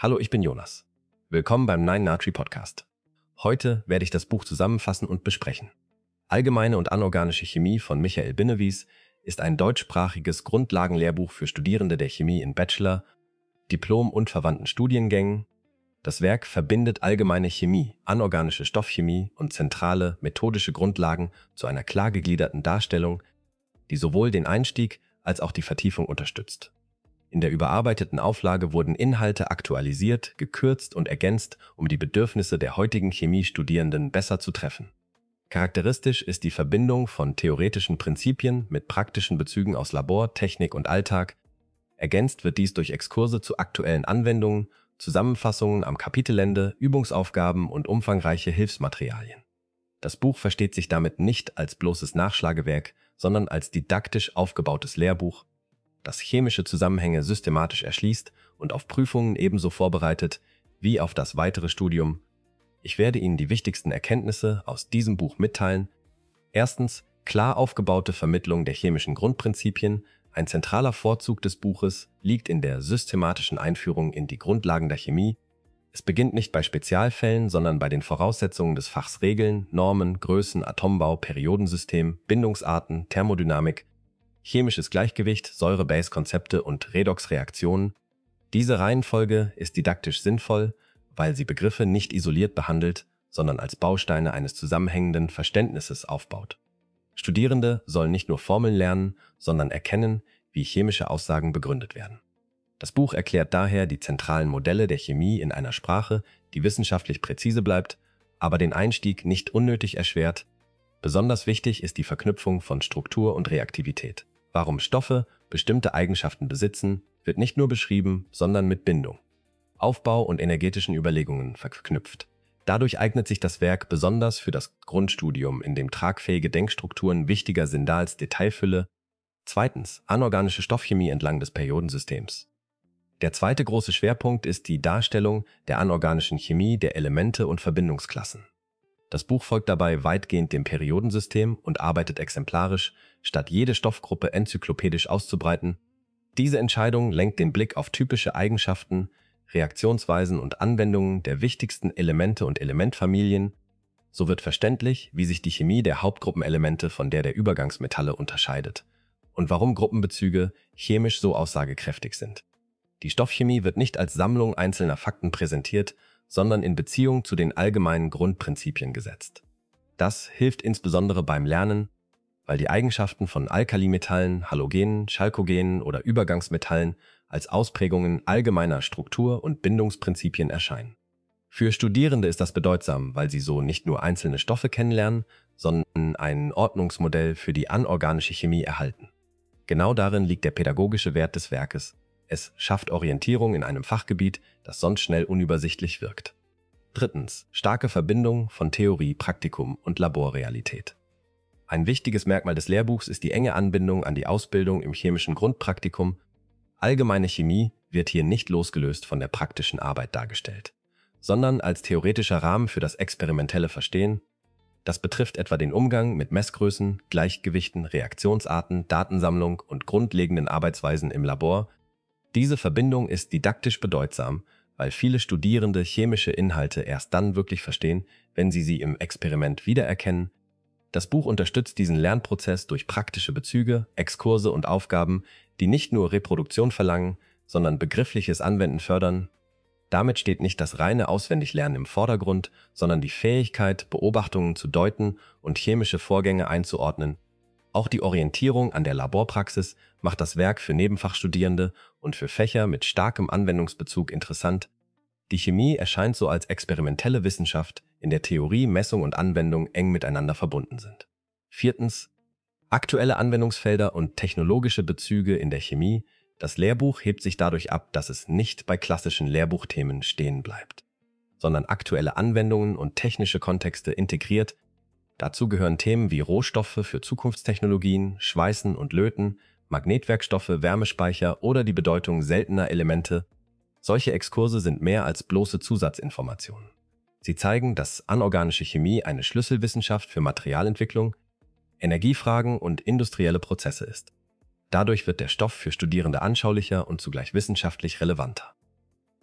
Hallo, ich bin Jonas. Willkommen beim 9natri Podcast. Heute werde ich das Buch zusammenfassen und besprechen. Allgemeine und anorganische Chemie von Michael Binnewies ist ein deutschsprachiges Grundlagenlehrbuch für Studierende der Chemie in Bachelor, Diplom und verwandten Studiengängen. Das Werk verbindet allgemeine Chemie, anorganische Stoffchemie und zentrale methodische Grundlagen zu einer klar gegliederten Darstellung, die sowohl den Einstieg als auch die Vertiefung unterstützt. In der überarbeiteten Auflage wurden Inhalte aktualisiert, gekürzt und ergänzt, um die Bedürfnisse der heutigen Chemiestudierenden besser zu treffen. Charakteristisch ist die Verbindung von theoretischen Prinzipien mit praktischen Bezügen aus Labor, Technik und Alltag. Ergänzt wird dies durch Exkurse zu aktuellen Anwendungen, Zusammenfassungen am Kapitelende, Übungsaufgaben und umfangreiche Hilfsmaterialien. Das Buch versteht sich damit nicht als bloßes Nachschlagewerk, sondern als didaktisch aufgebautes Lehrbuch, das chemische Zusammenhänge systematisch erschließt und auf Prüfungen ebenso vorbereitet wie auf das weitere Studium. Ich werde Ihnen die wichtigsten Erkenntnisse aus diesem Buch mitteilen. Erstens, klar aufgebaute Vermittlung der chemischen Grundprinzipien. Ein zentraler Vorzug des Buches liegt in der systematischen Einführung in die Grundlagen der Chemie. Es beginnt nicht bei Spezialfällen, sondern bei den Voraussetzungen des Fachs Regeln, Normen, Größen, Atombau, Periodensystem, Bindungsarten, Thermodynamik, chemisches Gleichgewicht, Säure-Base-Konzepte und Redoxreaktionen. Diese Reihenfolge ist didaktisch sinnvoll, weil sie Begriffe nicht isoliert behandelt, sondern als Bausteine eines zusammenhängenden Verständnisses aufbaut. Studierende sollen nicht nur Formeln lernen, sondern erkennen, wie chemische Aussagen begründet werden. Das Buch erklärt daher die zentralen Modelle der Chemie in einer Sprache, die wissenschaftlich präzise bleibt, aber den Einstieg nicht unnötig erschwert. Besonders wichtig ist die Verknüpfung von Struktur und Reaktivität. Warum Stoffe bestimmte Eigenschaften besitzen, wird nicht nur beschrieben, sondern mit Bindung, Aufbau und energetischen Überlegungen verknüpft. Dadurch eignet sich das Werk besonders für das Grundstudium, in dem tragfähige Denkstrukturen wichtiger sind als Detailfülle. Zweitens, anorganische Stoffchemie entlang des Periodensystems. Der zweite große Schwerpunkt ist die Darstellung der anorganischen Chemie der Elemente und Verbindungsklassen. Das Buch folgt dabei weitgehend dem Periodensystem und arbeitet exemplarisch, statt jede Stoffgruppe enzyklopädisch auszubreiten. Diese Entscheidung lenkt den Blick auf typische Eigenschaften, Reaktionsweisen und Anwendungen der wichtigsten Elemente und Elementfamilien. So wird verständlich, wie sich die Chemie der Hauptgruppenelemente von der Übergangsmetalle unterscheidet und warum Gruppenbezüge chemisch so aussagekräftig sind. Die Stoffchemie wird nicht als Sammlung einzelner Fakten präsentiert, sondern in Beziehung zu den allgemeinen Grundprinzipien gesetzt. Das hilft insbesondere beim Lernen, weil die Eigenschaften von Alkalimetallen, Halogenen, Chalkogenen oder Übergangsmetallen als Ausprägungen allgemeiner Struktur- und Bindungsprinzipien erscheinen. Für Studierende ist das bedeutsam, weil sie so nicht nur einzelne Stoffe kennenlernen, sondern ein Ordnungsmodell für die anorganische Chemie erhalten. Genau darin liegt der pädagogische Wert des Werkes. Es schafft Orientierung in einem Fachgebiet, das sonst schnell unübersichtlich wirkt. Drittens, starke Verbindung von Theorie, Praktikum und Laborrealität. Ein wichtiges Merkmal des Lehrbuchs ist die enge Anbindung an die Ausbildung im chemischen Grundpraktikum. Allgemeine Chemie wird hier nicht losgelöst von der praktischen Arbeit dargestellt, sondern als theoretischer Rahmen für das experimentelle Verstehen. Das betrifft etwa den Umgang mit Messgrößen, Gleichgewichten, Reaktionsarten, Datensammlung und grundlegenden Arbeitsweisen im Labor. Diese Verbindung ist didaktisch bedeutsam, weil viele Studierende chemische Inhalte erst dann wirklich verstehen, wenn sie im Experiment wiedererkennen. Das Buch unterstützt diesen Lernprozess durch praktische Bezüge, Exkurse und Aufgaben, die nicht nur Reproduktion verlangen, sondern begriffliches Anwenden fördern. Damit steht nicht das reine Auswendiglernen im Vordergrund, sondern die Fähigkeit, Beobachtungen zu deuten und chemische Vorgänge einzuordnen. Auch die Orientierung an der Laborpraxis macht das Werk für Nebenfachstudierende und für Fächer mit starkem Anwendungsbezug interessant. Die Chemie erscheint so als experimentelle Wissenschaft, in der Theorie, Messung und Anwendung eng miteinander verbunden sind. Viertens, aktuelle Anwendungsfelder und technologische Bezüge in der Chemie. Das Lehrbuch hebt sich dadurch ab, dass es nicht bei klassischen Lehrbuchthemen stehen bleibt, sondern aktuelle Anwendungen und technische Kontexte integriert. Dazu gehören Themen wie Rohstoffe für Zukunftstechnologien, Schweißen und Löten, Magnetwerkstoffe, Wärmespeicher oder die Bedeutung seltener Elemente. Solche Exkurse sind mehr als bloße Zusatzinformationen. Sie zeigen, dass anorganische Chemie eine Schlüsselwissenschaft für Materialentwicklung, Energiefragen und industrielle Prozesse ist. Dadurch wird der Stoff für Studierende anschaulicher und zugleich wissenschaftlich relevanter.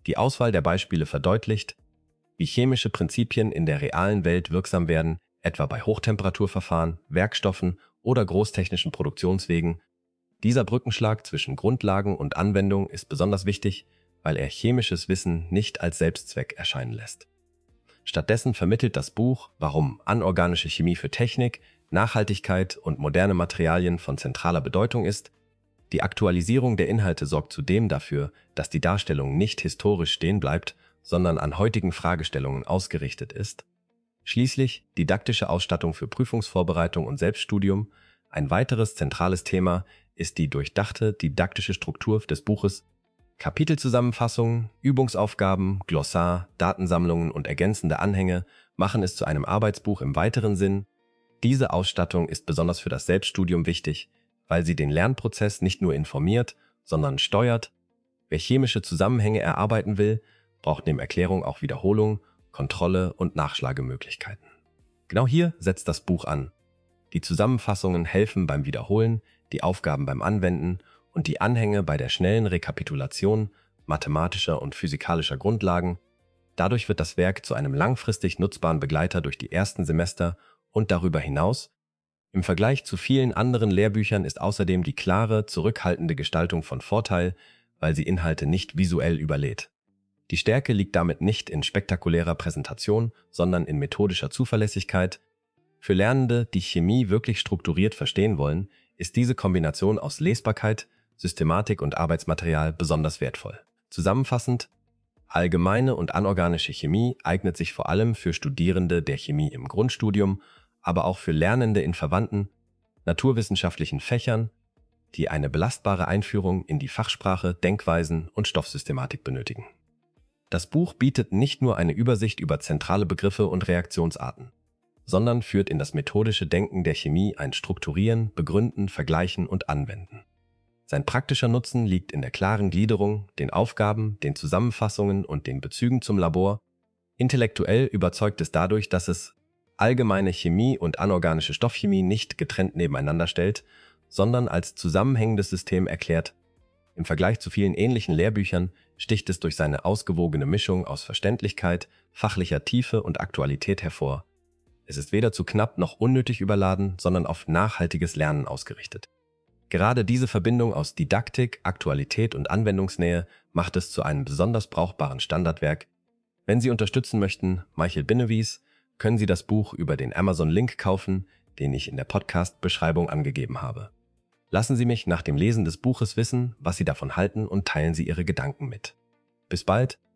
Die Auswahl der Beispiele verdeutlicht, wie chemische Prinzipien in der realen Welt wirksam werden, etwa bei Hochtemperaturverfahren, Werkstoffen oder großtechnischen Produktionswegen. Dieser Brückenschlag zwischen Grundlagen und Anwendung ist besonders wichtig, weil er chemisches Wissen nicht als Selbstzweck erscheinen lässt. Stattdessen vermittelt das Buch, warum anorganische Chemie für Technik, Nachhaltigkeit und moderne Materialien von zentraler Bedeutung ist. Die Aktualisierung der Inhalte sorgt zudem dafür, dass die Darstellung nicht historisch stehen bleibt, sondern an heutigen Fragestellungen ausgerichtet ist. Schließlich didaktische Ausstattung für Prüfungsvorbereitung und Selbststudium. Ein weiteres zentrales Thema ist die durchdachte didaktische Struktur des Buches. Kapitelzusammenfassungen, Übungsaufgaben, Glossar, Datensammlungen und ergänzende Anhänge machen es zu einem Arbeitsbuch im weiteren Sinn. Diese Ausstattung ist besonders für das Selbststudium wichtig, weil sie den Lernprozess nicht nur informiert, sondern steuert. Wer chemische Zusammenhänge erarbeiten will, braucht neben Erklärung auch Wiederholung, Kontrolle und Nachschlagemöglichkeiten. Genau hier setzt das Buch an. Die Zusammenfassungen helfen beim Wiederholen, die Aufgaben beim Anwenden und die Anhänge bei der schnellen Rekapitulation mathematischer und physikalischer Grundlagen. Dadurch wird das Werk zu einem langfristig nutzbaren Begleiter durch die ersten Semester und darüber hinaus. Im Vergleich zu vielen anderen Lehrbüchern ist außerdem die klare, zurückhaltende Gestaltung von Vorteil, weil sie Inhalte nicht visuell überlädt. Die Stärke liegt damit nicht in spektakulärer Präsentation, sondern in methodischer Zuverlässigkeit. Für Lernende, die Chemie wirklich strukturiert verstehen wollen, ist diese Kombination aus Lesbarkeit, Systematik und Arbeitsmaterial besonders wertvoll. Zusammenfassend: Allgemeine und anorganische Chemie eignet sich vor allem für Studierende der Chemie im Grundstudium, aber auch für Lernende in verwandten naturwissenschaftlichen Fächern, die eine belastbare Einführung in die Fachsprache, Denkweisen und Stoffsystematik benötigen. Das Buch bietet nicht nur eine Übersicht über zentrale Begriffe und Reaktionsarten, sondern führt in das methodische Denken der Chemie ein Strukturieren, Begründen, Vergleichen und Anwenden. Sein praktischer Nutzen liegt in der klaren Gliederung, den Aufgaben, den Zusammenfassungen und den Bezügen zum Labor. Intellektuell überzeugt es dadurch, dass es allgemeine Chemie und anorganische Stoffchemie nicht getrennt nebeneinander stellt, sondern als zusammenhängendes System erklärt. Im Vergleich zu vielen ähnlichen Lehrbüchern sticht es durch seine ausgewogene Mischung aus Verständlichkeit, fachlicher Tiefe und Aktualität hervor. Es ist weder zu knapp noch unnötig überladen, sondern auf nachhaltiges Lernen ausgerichtet. Gerade diese Verbindung aus Didaktik, Aktualität und Anwendungsnähe macht es zu einem besonders brauchbaren Standardwerk. Wenn Sie unterstützen möchten, Michael Binnewies, können Sie das Buch über den Amazon-Link kaufen, den ich in der Podcast-Beschreibung angegeben habe. Lassen Sie mich nach dem Lesen des Buches wissen, was Sie davon halten und teilen Sie Ihre Gedanken mit. Bis bald!